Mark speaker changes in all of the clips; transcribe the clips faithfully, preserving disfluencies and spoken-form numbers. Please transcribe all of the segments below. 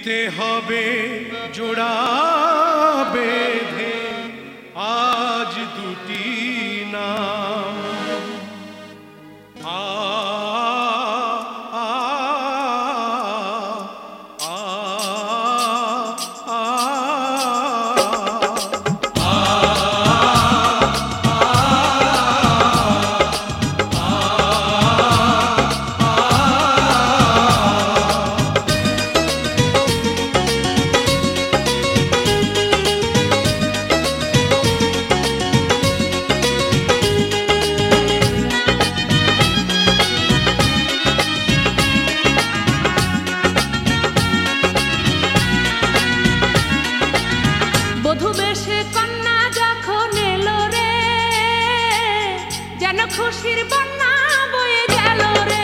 Speaker 1: দিতে হবে জোড়া বেঁধে আজ দুটি নাম আ আ আ আ
Speaker 2: খুশির বন্যা বয়ে গেল রে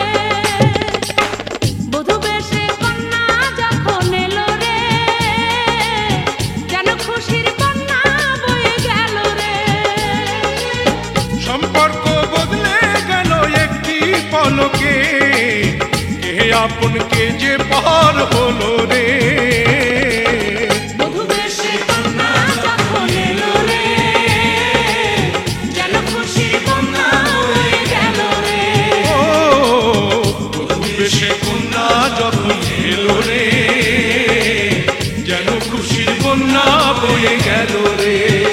Speaker 2: বধূ বেশে কন্যা যখন এলো রে যেন খুশির বন্যা বয়ে গেল রে
Speaker 1: সম্পর্ক বদলে গেল একটি পলকে কে আপন কে যে পার হলো রে যখন এলো রে যেন খুশির বন্যা বয়ে গেল রে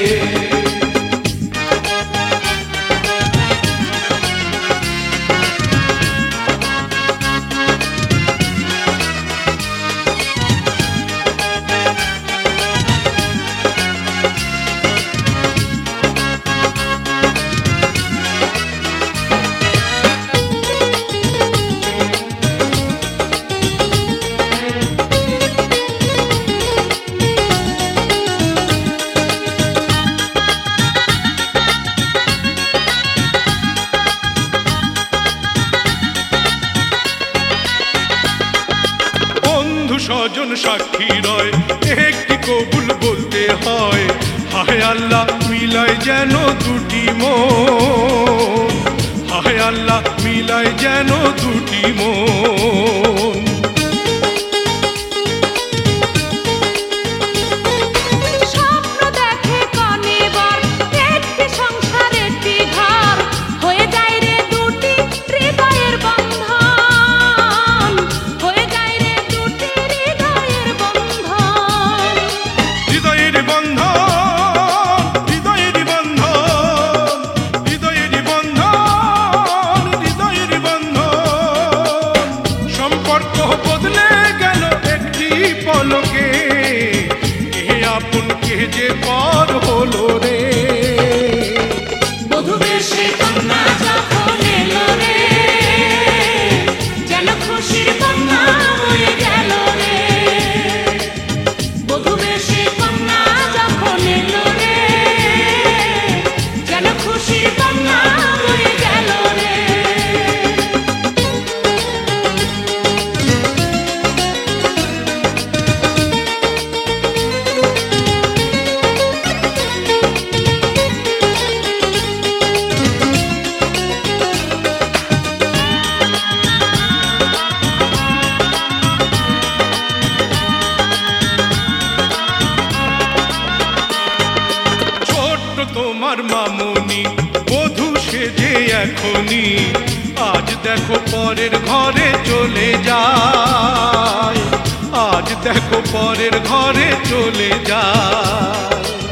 Speaker 1: স্বজন সাক্ষী রয় একটি কবুল বলতে হয় হায় আল্লাহ মিলায় যেন দুটি মন হায় আল্লাহ মিলায় যেন দুটি মন যে পার হলো রে
Speaker 2: বধূ বেশে কন্যা যখন এলো রে যেন খুশির বন্যা বয়ে গেল রে বধূ বেশে কন্যা যখন এলো রে যেন খুশির বন্যা বয়ে গেল রে
Speaker 1: তোমার মামুনি বধূ সেজে এখনি আজ দেখো পরের ঘরে চলে যায় আজ দেখো পরের ঘরে চলে যায়